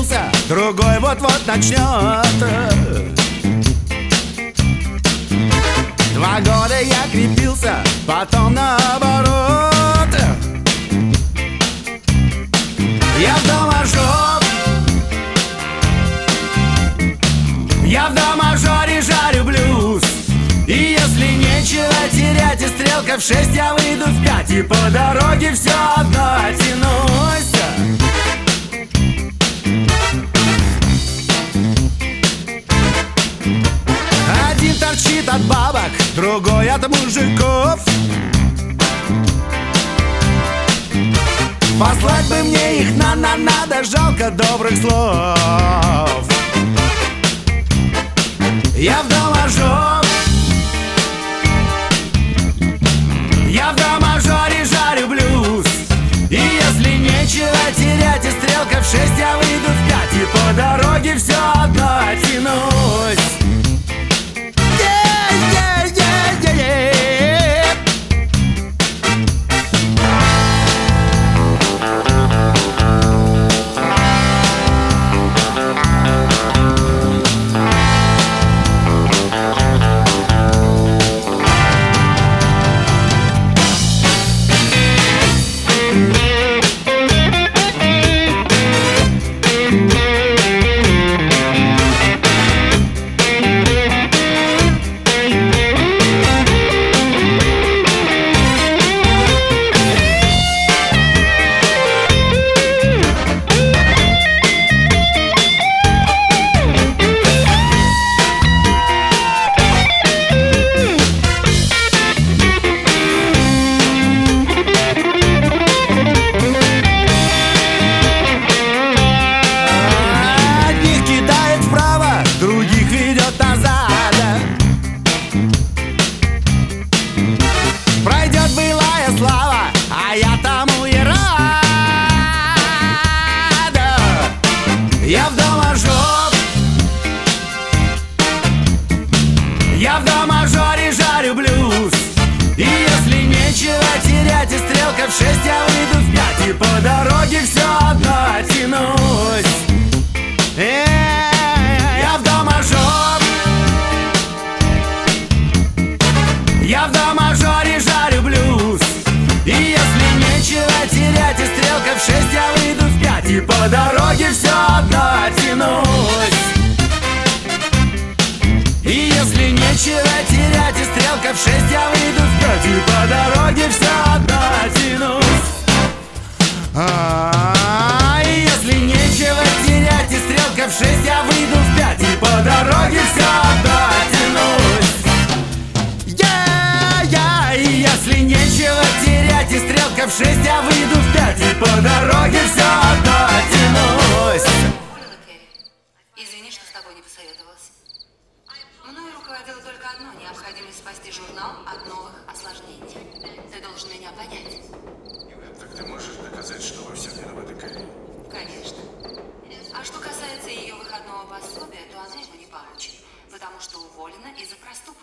закрепился, другой вот-вот начнет. 2 года я крепился, потом наоборот. Я в до-мажор, я в до-мажоре жарю блюз. И если нечего терять и стрелка в 6, я выйду в 5, и по дороге все одно тянусь. Один торчит от бабок, другой от мужиков. Послать бы мне их надо, жалко добрых слов. Я в до-мажор, я в до-мажоре жарю блюз. И если нечего терять и стрелка в 6, я выйду в 5, и по дороге все одно тянусь. Пройдет былая слава, а я тому и рада. Я в до-мажор, я в до-мажоре жарю блюз. И если нечего терять и стрелка в 6, я выйду в 5, и по дороге все одно тянусь. Я в до-мажор, я в до-мажоре жарю блюз. И если нечего терять и стрелка в 6, я выйду в 5, и по дороге все одно тянусь. И если нечего терять и стрелка в 6, я выйду в 5, и по дороге все одно тянусь. И если нечего терять и стрелка в 6, я выйду в 5, и по дороге все одно тянусь. И если нечего терять и стрелка в 6, я выйду в 5, и по дороге все одно тянусь. Извини, что с тобой не посоветовалась. Мною руководило только одно: необходимость спасти журнал от новых осложнений. Ты должен меня понять. Так ты можешь доказать, что во всем виновата Кэрри? Конечно. А что касается ее выходного пособия, то она его не получит, потому что уволена из-за проступка.